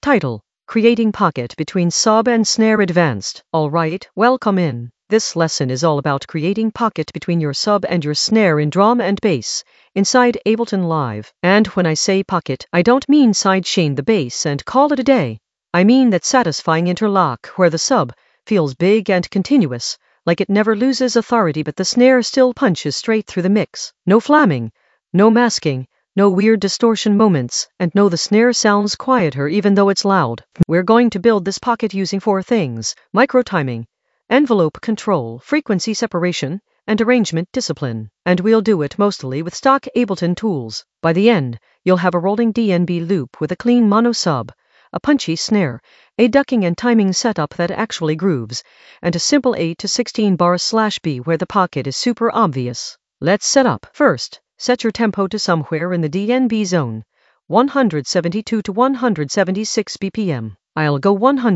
Title: Creating Pocket Between Sub and Snare Advanced. Alright, welcome in. This lesson is all about creating pocket between your sub and your snare in drum and bass inside Ableton Live. And when I say pocket, I don't mean sidechain the bass and call it a day. I mean that satisfying interlock where the sub feels big and continuous, like it never loses authority but the snare still punches straight through the mix. No flamming, no masking, no weird distortion moments, and no, the snare sounds quieter even though it's loud. We're going to build this pocket using 4 things: micro timing, envelope control, frequency separation, and arrangement discipline. And we'll do it mostly with stock Ableton tools. By the end, you'll have a rolling DNB loop with a clean mono sub, a punchy snare, a ducking and timing setup that actually grooves, and a simple 8 to 16 bar/B where the pocket is super obvious. Let's set up. First, set your tempo to somewhere in the DNB zone, 172 to 176 BPM. I'll go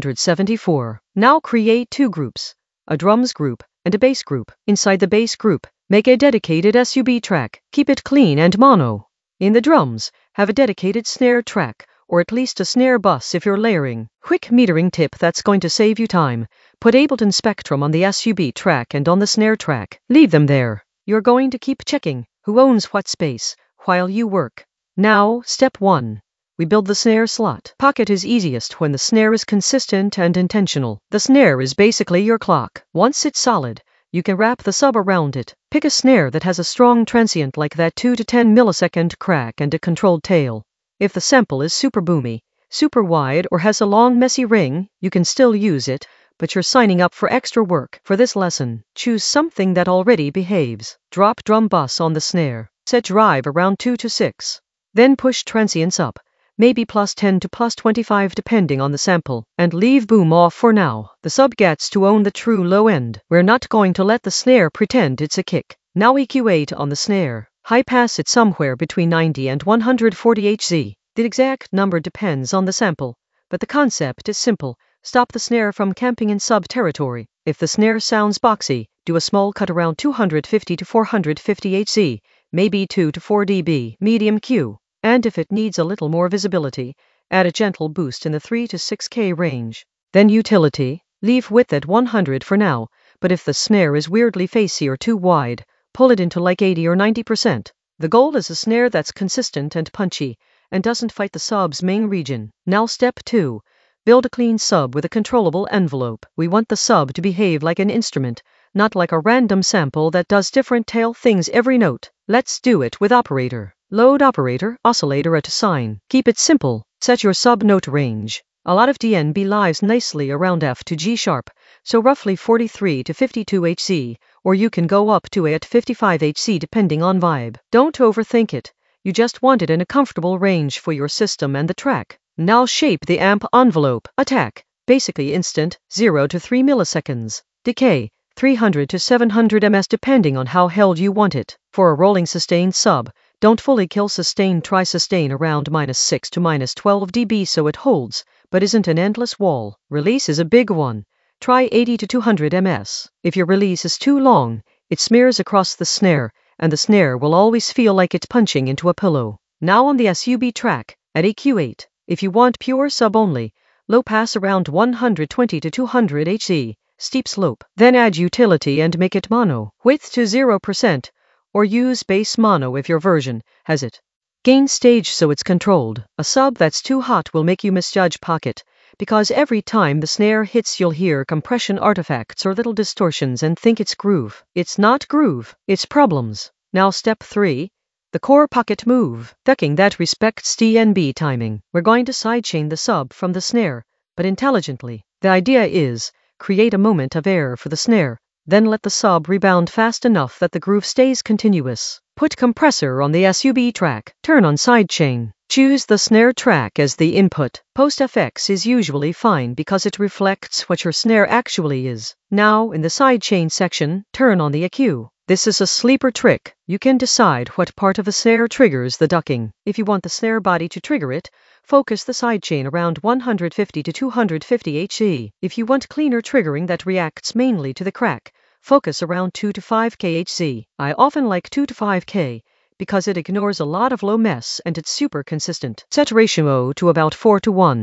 174. Now create 2 groups, a drums group and a bass group. Inside the bass group, make a dedicated SUB track. Keep it clean and mono. In the drums, have a dedicated snare track, or at least a snare bus if you're layering. Quick metering tip that's going to save you time: put Ableton Spectrum on the SUB track and on the snare track. Leave them there. You're going to keep checking who owns what space while you work. Now, step 1. We build the snare slot. Pocket is easiest when the snare is consistent and intentional. The snare is basically your clock. Once it's solid, you can wrap the sub around it. Pick a snare that has a strong transient like that 2 to 10 millisecond crack and a controlled tail. If the sample is super boomy, super wide, or has a long messy ring, you can still use it, but you're signing up for extra work. For this lesson, choose something that already behaves. Drop drum bus on the snare. Set drive around 2 to 6. Then push transients up, maybe +10 to +25 depending on the sample, and leave boom off for now. The sub gets to own the true low end. We're not going to let the snare pretend it's a kick. Now EQ 8 on the snare. High pass it somewhere between 90 and 140 Hz. The exact number depends on the sample, but the concept is simple. Stop the snare from camping in sub territory. If the snare sounds boxy, do a small cut around 250 to 450 Hz, maybe 2 to 4 dB, medium Q. And if it needs a little more visibility, add a gentle boost in the 3 to 6K range. Then utility, leave width at 100 for now, but if the snare is weirdly facey or too wide, pull it into like 80 or 90%. The goal is a snare that's consistent and punchy, and doesn't fight the sub's main region. Now step 2. Build a clean sub with a controllable envelope. We want the sub to behave like an instrument, not like a random sample that does different tail things every note. Let's do it with operator. Load operator, oscillator at a sign. Keep it simple. Set your sub note range. A lot of DNB lives nicely around F to G sharp, so roughly 43 to 52 Hz, or you can go up to at 55 Hz depending on vibe. Don't overthink it. You just want it in a comfortable range for your system and the track. Now shape the amp envelope. Attack, basically instant, 0 to 3 milliseconds. Decay, 300 to 700 ms depending on how held you want it. For a rolling sustained sub, don't fully kill sustain. Try sustain around -6 to -12 dB so it holds, but isn't an endless wall. Release is a big one. Try 80 to 200 ms. If your release is too long, it smears across the snare, and the snare will always feel like it's punching into a pillow. Now on the SUB track, at EQ 8, if you want pure sub only, low pass around 120 to 200 Hz, steep slope. Then add utility and make it mono. Width to 0%, or use bass mono if your version has it. Gain stage so it's controlled. A sub that's too hot will make you misjudge pocket, because every time the snare hits you'll hear compression artifacts or little distortions and think it's groove. It's not groove, it's problems. Now step 3. The core pocket move. Ducking that respects DNB timing. We're going to sidechain the sub from the snare, but intelligently. The idea is, create a moment of air for the snare, then let the sub rebound fast enough that the groove stays continuous. Put compressor on the SUB track. Turn on sidechain. Choose the snare track as the input. Post FX is usually fine because it reflects what your snare actually is. Now, in the sidechain section, turn on the EQ. This is a sleeper trick. You can decide what part of a snare triggers the ducking. If you want the snare body to trigger it, focus the sidechain around 150 to 250 Hz. If you want cleaner triggering that reacts mainly to the crack, focus around 2 to 5 Hz. I often like 2 to 5K because it ignores a lot of low mess and it's super consistent. Set ratio to about 4 to 1.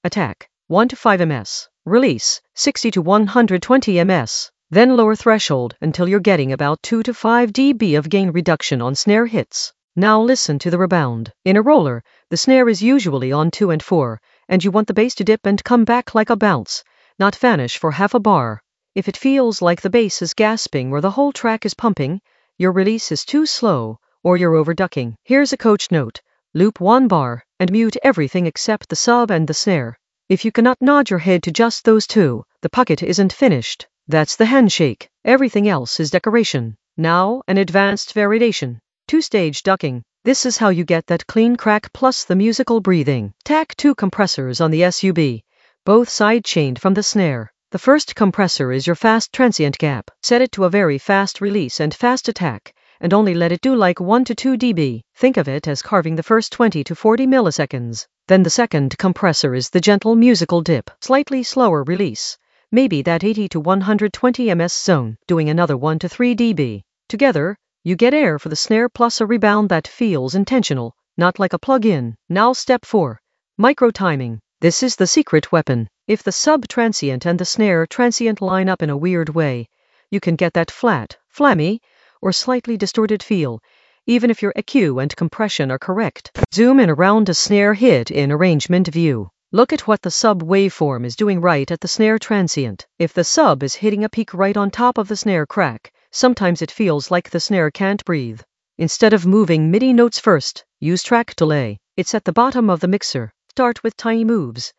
Attack 1 to 5 ms. Release 60 to 120 ms. Then lower threshold until you're getting about 2 to 5 dB of gain reduction on snare hits. Now listen to the rebound. In a roller, the snare is usually on 2 and 4, and you want the bass to dip and come back like a bounce, not vanish for half a bar. If it feels like the bass is gasping or the whole track is pumping, your release is too slow, or you're overducking. Here's a coach note. Loop 1 bar, and mute everything except the sub and the snare. If you cannot nod your head to just those two, the pocket isn't finished. That's the handshake. Everything else is decoration. Now, an advanced variation. 2-stage ducking. This is how you get that clean crack plus the musical breathing. Tack 2 compressors on the SUB, both side-chained from the snare. The first compressor is your fast transient gap. Set it to a very fast release and fast attack, and only let it do like 1 to 2 dB. Think of it as carving the first 20 to 40 milliseconds. Then the second compressor is the gentle musical dip. Slightly slower release. Maybe that 80 to 120 ms zone, doing another 1 to 3 dB. Together, you get air for the snare plus a rebound that feels intentional, not like a plug-in. Now step 4. Micro timing. This is the secret weapon. If the sub transient and the snare transient line up in a weird way, you can get that flat, flammy, or slightly distorted feel, even if your EQ and compression are correct. Zoom in around a snare hit in arrangement view. Look at what the sub waveform is doing right at the snare transient. If the sub is hitting a peak right on top of the snare crack, sometimes it feels like the snare can't breathe. Instead of moving MIDI notes first, use track delay. It's at the bottom of the mixer. Start with tiny moves.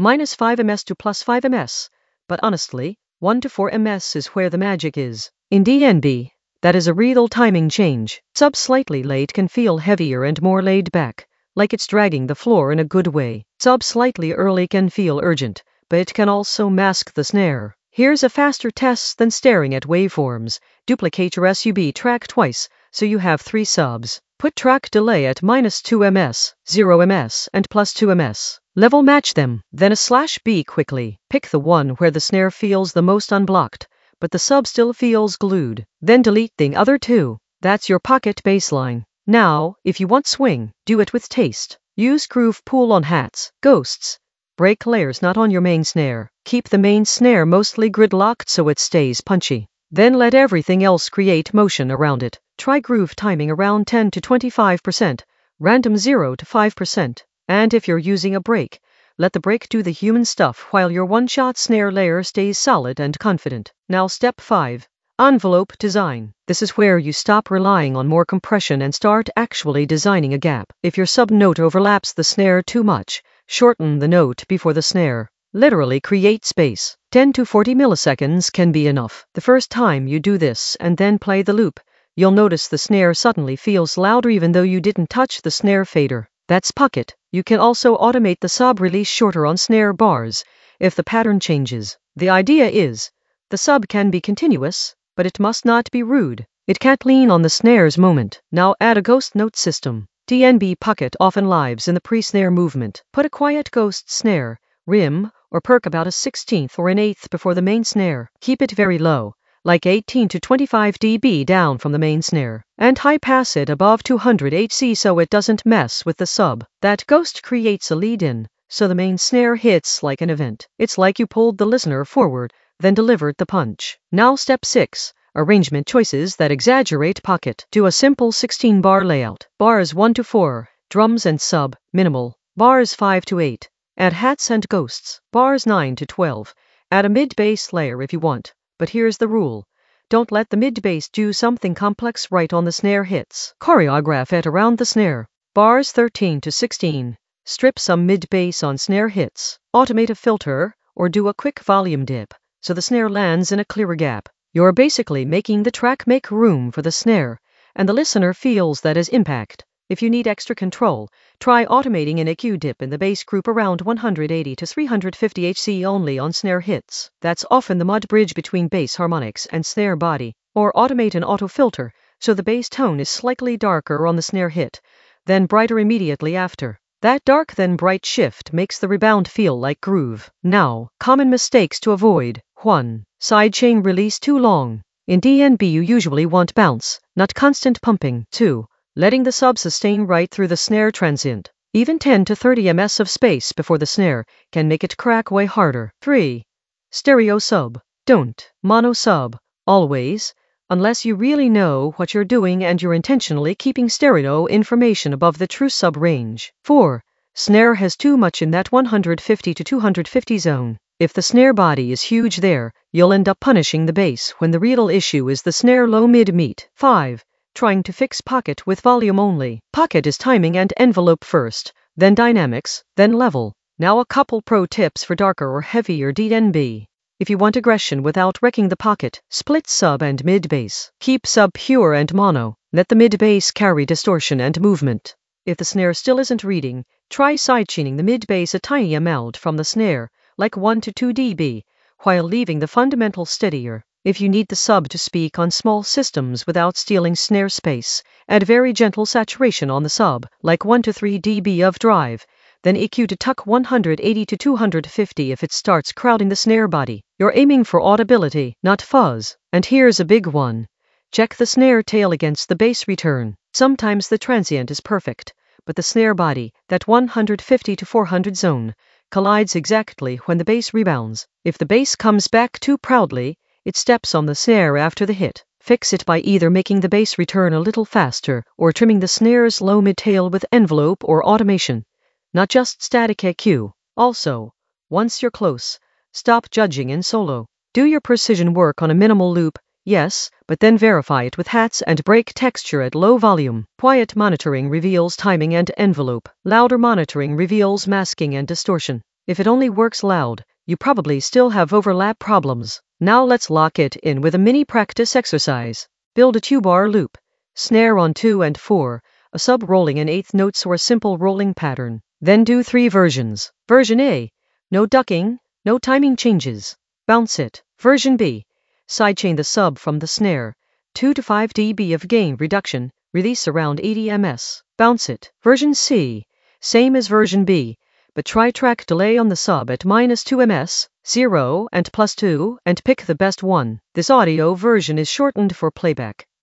-5 ms to +5 ms. But honestly, 1 to 4 ms is where the magic is. In DNB, that is a real timing change. Sub slightly late can feel heavier and more laid back, like it's dragging the floor in a good way. Sub slightly early can feel urgent, but it can also mask the snare. Here's a faster test than staring at waveforms. Duplicate your SUB track twice, so you have 3 subs. Put track delay at -2 ms, 0 ms, and +2 ms. Level match them, then a /B quickly. Pick the one where the snare feels the most unblocked, but the sub still feels glued. Then delete the other 2. That's your pocket baseline. Now, if you want swing, do it with taste. Use groove pool on hats, ghosts. Break layers not on your main snare. Keep the main snare mostly gridlocked so it stays punchy. Then let everything else create motion around it. Try groove timing around 10 to 25%, random 0 to 5%. And if you're using a break, let the break do the human stuff while your one-shot snare layer stays solid and confident. Now step 5. Envelope design. This is where you stop relying on more compression and start actually designing a gap. If your sub-note overlaps the snare too much, shorten the note before the snare. Literally create space. 10 to 40 milliseconds can be enough. The first time you do this and then play the loop, you'll notice the snare suddenly feels louder even though you didn't touch the snare fader. That's pocket. You can also automate the sub release shorter on snare bars if the pattern changes. The idea is, the sub can be continuous, but it must not be rude. It can't lean on the snare's moment. Now add a ghost note system. DNB pocket often lives in the pre-snare movement. Put a quiet ghost snare, rim, or perk about a 16th or an 1/8 before the main snare. Keep it very low, like 18 to 25 dB down from the main snare, and high pass it above 200 Hz so it doesn't mess with the sub. That ghost creates a lead-in, so the main snare hits like an event. It's like you pulled the listener forward, then delivered the punch. Now step 6. Arrangement choices that exaggerate pocket. Do a simple 16-bar layout. Bars 1 to 4, drums and sub, minimal. Bars 5 to 8. Add hats and ghosts. Bars 9 to 12. Add a mid-bass layer if you want. But here's the rule. Don't let the mid-bass do something complex right on the snare hits. Choreograph it around the snare. Bars 13 to 16. Strip some mid-bass on snare hits. Automate a filter, or do a quick volume dip, so the snare lands in a clearer gap. You're basically making the track make room for the snare, and the listener feels that as impact. If you need extra control, try automating an EQ dip in the bass group around 180 to 350 Hz only on snare hits. That's often the mud bridge between bass harmonics and snare body. Or automate an auto filter, so the bass tone is slightly darker on the snare hit, then brighter immediately after. That dark then bright shift makes the rebound feel like groove. Now, common mistakes to avoid. 1. Sidechain release too long. In DNB you usually want bounce, not constant pumping. 2. Letting the sub sustain right through the snare transient. Even 10 to 30 ms of space before the snare can make it crack way harder. 3. Stereo sub. Don't mono sub. Always, unless you really know what you're doing and you're intentionally keeping stereo information above the true sub range. 4. Snare has too much in that 150 to 250 zone. If the snare body is huge there, you'll end up punishing the bass when the real issue is the snare low mid meat. 5. Trying to fix pocket with volume only. Pocket is timing and envelope first, then dynamics, then level. Now a couple pro tips for darker or heavier DNB. If you want aggression without wrecking the pocket, split sub and mid bass. Keep sub pure and mono. Let the mid bass carry distortion and movement. If the snare still isn't reading, try sidechaining the mid bass a tiny amount from the snare, like 1 to 2 dB, while leaving the fundamental steadier. If you need the sub to speak on small systems without stealing snare space, add very gentle saturation on the sub, like 1 to 3 dB of drive, then EQ to tuck 180 to 250 if it starts crowding the snare body. You're aiming for audibility, not fuzz. And here's a big one. Check the snare tail against the bass return. Sometimes the transient is perfect, but the snare body, that 150 to 400 zone, collides exactly when the bass rebounds. If the bass comes back too proudly, it steps on the snare after the hit. Fix it by either making the bass return a little faster or trimming the snare's low mid-tail with envelope or automation, not just static EQ. Also, once you're close, stop judging in solo. Do your precision work on a minimal loop, yes, but then verify it with hats and break texture at low volume. Quiet monitoring reveals timing and envelope. Louder monitoring reveals masking and distortion. If it only works loud, you probably still have overlap problems. Now let's lock it in with a mini practice exercise. Build a 2-bar loop. Snare on 2 and 4, a sub rolling in 8th notes or a simple rolling pattern. Then do 3 versions. Version A, no ducking, no timing changes. Bounce it. Version B, sidechain the sub from the snare, 2 to 5 dB of gain reduction, release around 80 ms. Bounce it. Version C, same as version B, but try track delay on the sub at -2 ms, 0 and +2, and pick the best one. This audio version is shortened for playback.